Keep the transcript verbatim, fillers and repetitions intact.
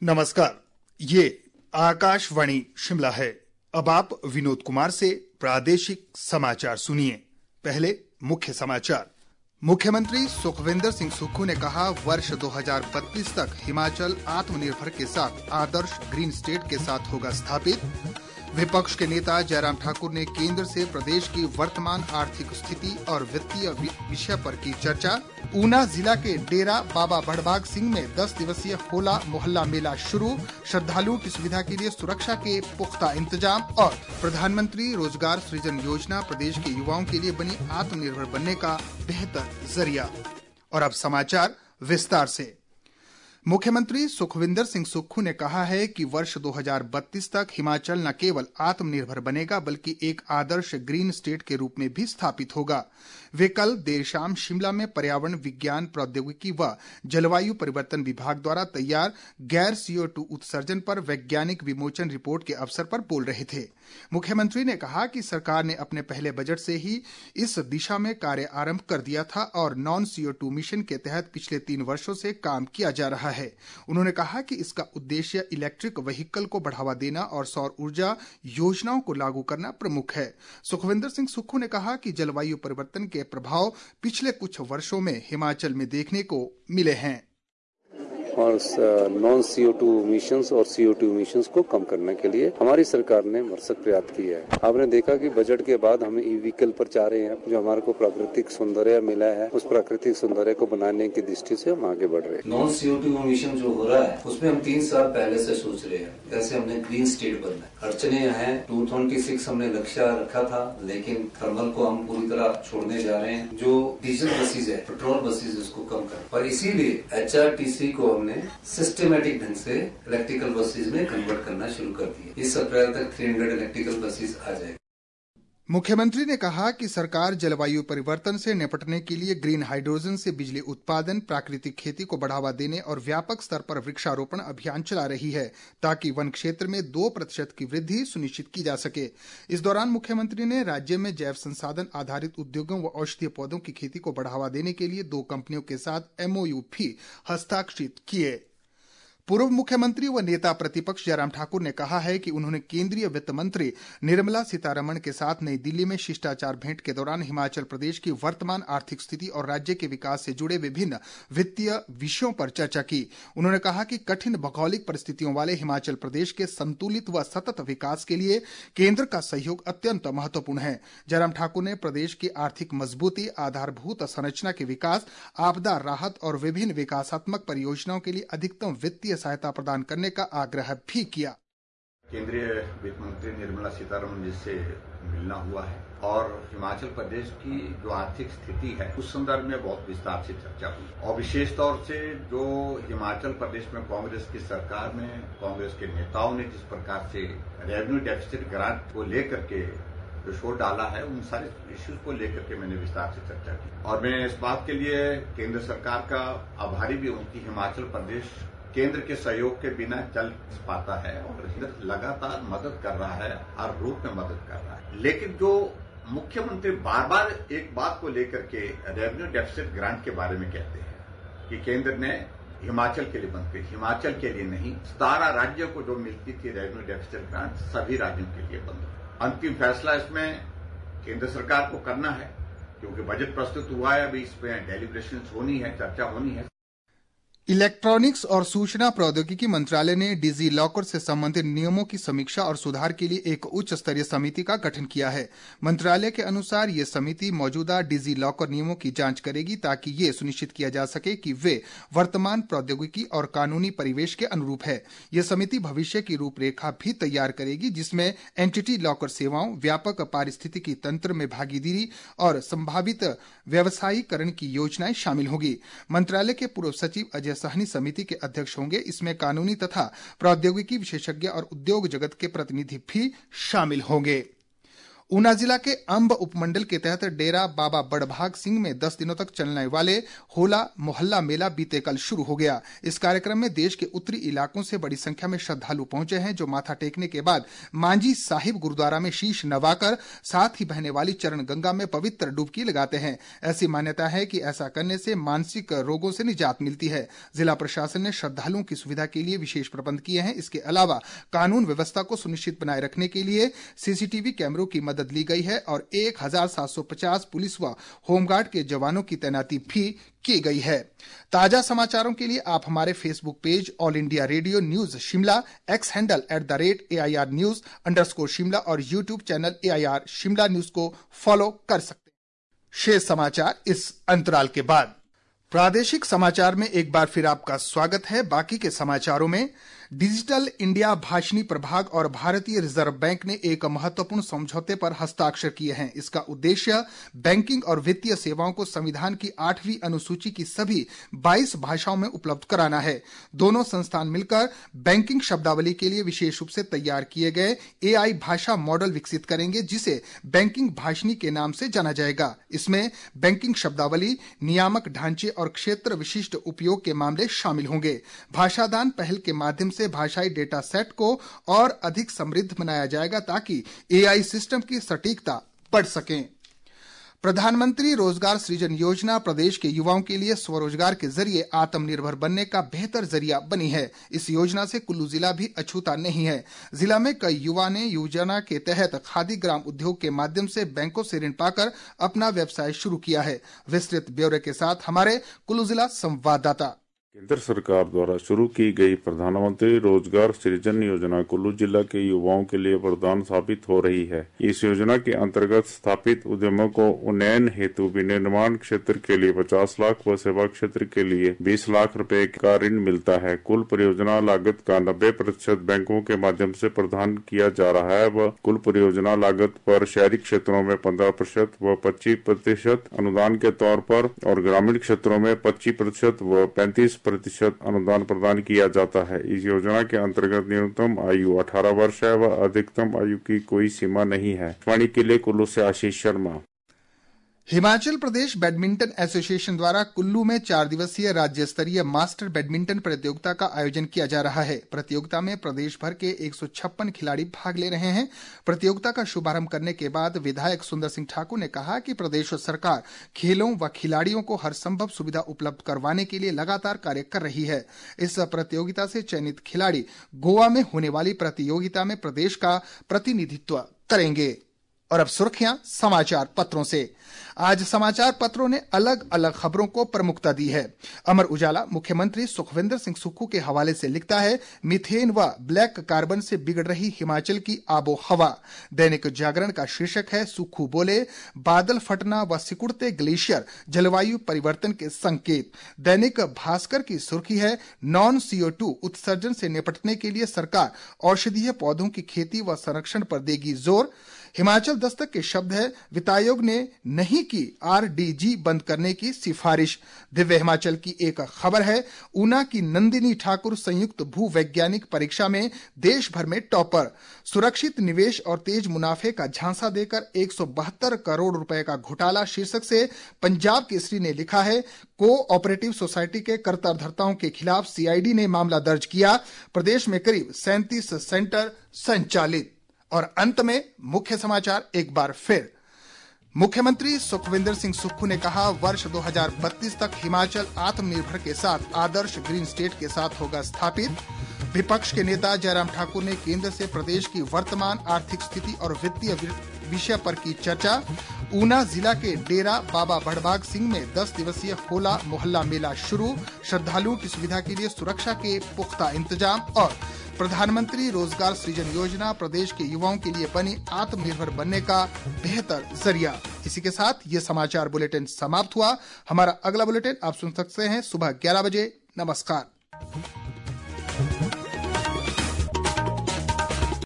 नमस्कार, ये आकाशवाणी शिमला है। अब आप विनोद कुमार से प्रादेशिक समाचार सुनिए। पहले मुख्य समाचार। मुख्यमंत्री सुखविंदर सिंह सुक्खू ने कहा, वर्ष दो हज़ार बत्तीस तक हिमाचल आत्मनिर्भर के साथ आदर्श ग्रीन स्टेट के साथ होगा स्थापित। विपक्ष के नेता जयराम ठाकुर ने केंद्र से प्रदेश की वर्तमान आर्थिक स्थिति और वित्तीय विषय पर की चर्चा। ऊना जिला के डेरा बाबा बड़भाग सिंह में दस दिवसीय होला मोहल्ला मेला शुरू। श्रद्धालुओं की सुविधा के लिए सुरक्षा के पुख्ता इंतजाम। और प्रधानमंत्री रोजगार सृजन योजना प्रदेश के युवाओं के लिए बनी आत्मनिर्भर बनने का बेहतर जरिया। और अब समाचार विस्तार से। मुख्यमंत्री सुखविंदर सिंह सुक्खू ने कहा है कि वर्ष दो हज़ार बत्तीस तक हिमाचल न केवल आत्मनिर्भर बनेगा बल्कि एक आदर्श ग्रीन स्टेट के रूप में भी स्थापित होगा। वे कल देर शाम शिमला में पर्यावरण विज्ञान प्रौद्योगिकी व जलवायु परिवर्तन विभाग द्वारा तैयार गैर सीओ टू उत्सर्जन पर वैज्ञानिक विमोचन रिपोर्ट के अवसर पर बोल रहे थे। मुख्यमंत्री ने कहा कि सरकार ने अपने पहले बजट से ही इस दिशा में कार्य आरंभ कर दिया था और नॉन सीओ टू मिशन के तहत पिछले तीन वर्षों से काम किया जा रहा है। उन्होंने कहा कि इसका उद्देश्य इलेक्ट्रिक व्हीकल को बढ़ावा देना और सौर ऊर्जा योजनाओं को लागू करना प्रमुख है। सुखविंदर सिंह सुक्खू ने कहा कि जलवायु परिवर्तन के प्रभाव पिछले कुछ वर्षों में हिमाचल में देखने को मिले हैं और नॉन सीओ टू इमिशंस और सीओ टू इमिशंस को कम करने के लिए हमारी सरकार ने भरसक प्रयास किया है। आपने देखा कि बजट के बाद हम ई व्हीकल पर जा रहे हैं, जो हमारे को प्राकृतिक सौंदर्य मिला है, उस प्राकृतिक सौंदर्य को बनाने की दृष्टि से हम आगे बढ़ रहे हैं। नॉन सीओ टू इमिशन जो हो रहा है उसमें हम तीन साल पहले से सोच रहे हैं कैसे हमने ग्रीन स्टेट बनना है। अड़चने हैं, टू थाउजेंड सिक्स हमने लक्ष्य रखा था, लेकिन थर्मल को हम पूरी तरह छोड़ने जा रहे हैं। जो डीजल बसेज है, पेट्रोल बसेज, उसको कम कर और इसीलिए एच आर टी सी को ने सिस्टमैटिक ढंग से इलेक्ट्रिकल बसेज में कन्वर्ट करना शुरू कर दिया। इस अप्रैल तक तीन सौ इलेक्ट्रिकल बसेज आ जाएगी। मुख्यमंत्री ने कहा कि सरकार जलवायु परिवर्तन से निपटने के लिए ग्रीन हाइड्रोजन से बिजली उत्पादन, प्राकृतिक खेती को बढ़ावा देने और व्यापक स्तर पर वृक्षारोपण अभियान चला रही है ताकि वन क्षेत्र में दो प्रतिशत की वृद्धि सुनिश्चित की जा सके। इस दौरान मुख्यमंत्री ने राज्य में जैव संसाधन आधारित उद्योगों व औषधीय पौधों की खेती को बढ़ावा देने के लिए दो कंपनियों के साथ एमओयू भी हस्ताक्षरित किए। पूर्व मुख्यमंत्री व नेता प्रतिपक्ष जयराम ठाकुर ने कहा है कि उन्होंने केंद्रीय वित्त मंत्री निर्मला सीतारमण के साथ नई दिल्ली में शिष्टाचार भेंट के दौरान हिमाचल प्रदेश की वर्तमान आर्थिक स्थिति और राज्य के विकास से जुड़े विभिन्न वित्तीय विषयों पर चर्चा की। उन्होंने कहा कि कठिन भौगोलिक परिस्थितियों वाले हिमाचल प्रदेश के संतुलित व सतत विकास के लिए केंद्र का सहयोग अत्यंत महत्वपूर्ण है। जयराम ठाकुर ने प्रदेश की आर्थिक मजबूती, आधारभूत संरचना के विकास, आपदा राहत और विभिन्न विकासात्मक परियोजनाओं के लिए अधिकतम वित्तीय सहायता प्रदान करने का आग्रह भी किया। केंद्रीय वित्त मंत्री निर्मला सीतारमण जी से मिलना हुआ है और हिमाचल प्रदेश की जो आर्थिक स्थिति है उस संदर्भ में बहुत विस्तार से चर्चा हुई और विशेष तौर से जो हिमाचल प्रदेश में कांग्रेस की सरकार में कांग्रेस के नेताओं ने जिस प्रकार से रेवेन्यू डेफिसिट ग्रांट को लेकर के जो शोर डाला है, उन सारे इश्यूज को लेकर के मैंने विस्तार से चर्चा की और मैं इस बात के लिए केंद्र सरकार का आभारी भी हूं कि हिमाचल प्रदेश केंद्र के सहयोग के बिना चल पाता है और लगातार मदद कर रहा है, हर रूप में मदद कर रहा है। लेकिन जो मुख्यमंत्री बार बार एक बात को लेकर के रेवेन्यू डेफिसिट ग्रांट के बारे में कहते हैं कि केंद्र ने हिमाचल के लिए बंद की, हिमाचल के लिए नहीं, सतारह राज्यों को जो मिलती थी रेवेन्यू डेफिसिट ग्रांट सभी राज्यों के लिए बंद। अंतिम फैसला इसमें केंद्र सरकार को करना है क्योंकि बजट प्रस्तुत हुआ है, अभी इसमें डेलिब्रेशन होनी है, चर्चा होनी है। इलेक्ट्रॉनिक्स और सूचना प्रौद्योगिकी मंत्रालय ने डिजी लॉकर से संबंधित नियमों की समीक्षा और सुधार के लिए एक उच्च स्तरीय समिति का गठन किया है। मंत्रालय के अनुसार ये समिति मौजूदा डिजी लॉकर नियमों की जांच करेगी ताकि ये सुनिश्चित किया जा सके कि वे वर्तमान प्रौद्योगिकी और कानूनी परिवेश के अनुरूप है। ये समिति भविष्य की रूपरेखा भी तैयार करेगी जिसमें एंटिटी लॉकर सेवाओं, व्यापक पारिस्थितिकी तंत्र में भागीदारी और संभावित व्यवसायीकरण की योजनाएं शामिल होगी। मंत्रालय के पूर्व सचिव अजय सहनी समिति के अध्यक्ष होंगे। इसमें कानूनी तथा प्रौद्योगिकी विशेषज्ञ और उद्योग जगत के प्रतिनिधि भी शामिल होंगे। ऊना जिला के अंब उपमंडल के तहत डेरा बाबा बड़भाग सिंह में दस दिनों तक चलने वाले होला मोहल्ला मेला बीते कल शुरू हो गया। इस कार्यक्रम में देश के उत्तरी इलाकों से बड़ी संख्या में श्रद्धालु पहुंचे हैं, जो माथा टेकने के बाद मांझी साहिब गुरुद्वारा में शीश नवाकर साथ ही बहने वाली चरण गंगा में पवित्र डुबकी लगाते हैं। ऐसी मान्यता है कि ऐसा करने से मानसिक रोगों से निजात मिलती है। जिला प्रशासन ने श्रद्धालुओं की सुविधा के लिए विशेष प्रबंध किए हैं। इसके अलावा कानून व्यवस्था को सुनिश्चित बनाए रखने के लिए सीसीटीवी कैमरों की मदद ली गई है और एक हजार सात सौ पचास पुलिस व होमगार्ड के जवानों की तैनाती भी की गई है। ताजा समाचारों के लिए आप हमारे Facebook page All India Radio news Shimla, X handle at the rate A I R news underscore Shimla और YouTube channel A I R Shimla news को फॉलो कर सकते हैं। शेष समाचार इस अंतराल के बाद। प्रादेशिक समाचार में एक बार फिर आपका स्वागत है। बाकी के समाचारों में डिजिटल इंडिया भाषणी प्रभाग और भारतीय रिजर्व बैंक ने एक महत्वपूर्ण समझौते पर हस्ताक्षर किए हैं। इसका उद्देश्य बैंकिंग और वित्तीय सेवाओं को संविधान की आठवीं अनुसूची की सभी बाईस भाषाओं में उपलब्ध कराना है। दोनों संस्थान मिलकर बैंकिंग शब्दावली के लिए विशेष रूप से तैयार किए गए ए आई भाषा मॉडल विकसित करेंगे, जिसे बैंकिंग भाषणी के नाम से जाना जाएगा। इसमें बैंकिंग शब्दावली, नियामक ढांचे और क्षेत्र विशिष्ट उपयोग के मामले शामिल होंगे। भाषादान पहल के माध्यम से भाषाई डेटा सेट को और अधिक समृद्ध बनाया जाएगा ताकि ए आई सिस्टम की सटीकता बढ़ सके। प्रधानमंत्री रोजगार सृजन योजना प्रदेश के युवाओं के लिए स्वरोजगार के जरिए आत्मनिर्भर बनने का बेहतर जरिया बनी है। इस योजना से कुल्लू जिला भी अछूता नहीं है। जिला में कई युवा ने योजना के तहत खादी ग्राम उद्योग के माध्यम से बैंकों से ऋण पाकर अपना व्यवसाय शुरू किया है। विस्तृत ब्यौरे के साथ हमारे कुल्लू जिला संवाददाता। केंद्र सरकार द्वारा शुरू की गई प्रधानमंत्री रोजगार सृजन योजना कुल्लू जिला के युवाओं के लिए वरदान साबित हो रही है। इस योजना के अंतर्गत स्थापित उद्यमों को उन्नयन हेतु विनिर्माण क्षेत्र के लिए पचास लाख व सेवा क्षेत्र के लिए बीस लाख रुपए का ऋण मिलता है। कुल परियोजना लागत का नब्बे प्रतिशत बैंकों के माध्यम से प्रदान किया जा रहा है व कुल परियोजना लागत पर शहरी क्षेत्रों में पंद्रह प्रतिशत व पच्चीस प्रतिशत अनुदान के तौर पर और ग्रामीण क्षेत्रों में पच्चीस प्रतिशत व पैंतीस प्रतिशत अनुदान प्रदान किया जाता है। इस योजना के अंतर्गत न्यूनतम आयु अठारह वर्ष है व अधिकतम आयु की कोई सीमा नहीं है। वाणी के लिए कुल्लू से आशीष शर्मा। हिमाचल प्रदेश बैडमिंटन एसोसिएशन द्वारा कुल्लू में चार दिवसीय राज्य स्तरीय मास्टर बैडमिंटन प्रतियोगिता का आयोजन किया जा रहा है। प्रतियोगिता में प्रदेश भर के एक सौ छप्पन खिलाड़ी भाग ले रहे हैं। प्रतियोगिता का शुभारंभ करने के बाद विधायक सुंदर सिंह ठाकुर ने कहा कि प्रदेश सरकार खेलों व खिलाड़ियों को हर संभव सुविधा उपलब्ध करवाने के लिए लगातार कार्य कर रही है। इस प्रतियोगिता से चयनित खिलाड़ी गोवा में होने वाली प्रतियोगिता में प्रदेश का प्रतिनिधित्व करेंगे। और अब सुर्खियां समाचार पत्रों से। आज समाचार पत्रों ने अलग अलग खबरों को प्रमुखता दी है। अमर उजाला मुख्यमंत्री सुखविंदर सिंह सुक्खू के हवाले से लिखता है, मीथेन व ब्लैक कार्बन से बिगड़ रही हिमाचल की आबो हवा। दैनिक जागरण का शीर्षक है, सुक्खू बोले बादल फटना व सिकुड़ते ग्लेशियर जलवायु परिवर्तन के संकेत। दैनिक भास्कर की सुर्खी है, नॉन सीओ टू उत्सर्जन से निपटने के लिए सरकार औषधीय पौधों की खेती व संरक्षण पर देगी जोर। हिमाचल दस्तक के शब्द है, वित्तायोग ने नहीं की आरडीजी बंद करने की सिफारिश। दिव्य हिमाचल की एक खबर है, ऊना की नंदिनी ठाकुर संयुक्त भू वैज्ञानिक परीक्षा में देश भर में टॉपर। सुरक्षित निवेश और तेज मुनाफे का झांसा देकर एक सौ बहत्तर करोड़ रुपए का घोटाला शीर्षक से पंजाब केसरी ने लिखा है, को ऑपरेटिव सोसाइटी के कर्ताधर्ताओं के खिलाफ सीआईडी ने मामला दर्ज किया। प्रदेश में करीब सैंतीस सेंटर संचालित। और अंत में मुख्य समाचार एक बार फिर। मुख्यमंत्री सुखविंदर सिंह सुक्खू ने कहा, वर्ष दो हज़ार बत्तीस तक हिमाचल आत्मनिर्भर के साथ आदर्श ग्रीन स्टेट के साथ होगा स्थापित। विपक्ष के नेता जयराम ठाकुर ने केंद्र से प्रदेश की वर्तमान आर्थिक स्थिति और वित्तीय विषय पर की चर्चा। ऊना जिला के डेरा बाबा बड़भाग सिंह में दस दिवसीय होला मोहल्ला मेला शुरू। श्रद्धालुओं की सुविधा के लिए सुरक्षा के पुख्ता इंतजाम। और प्रधानमंत्री रोजगार सृजन योजना प्रदेश के युवाओं के लिए बनी आत्मनिर्भर बनने का बेहतर जरिया। इसी के साथ ये समाचार बुलेटिन समाप्त हुआ। हमारा अगला बुलेटिन आप सुन सकते हैं सुबह ग्यारह बजे। नमस्कार।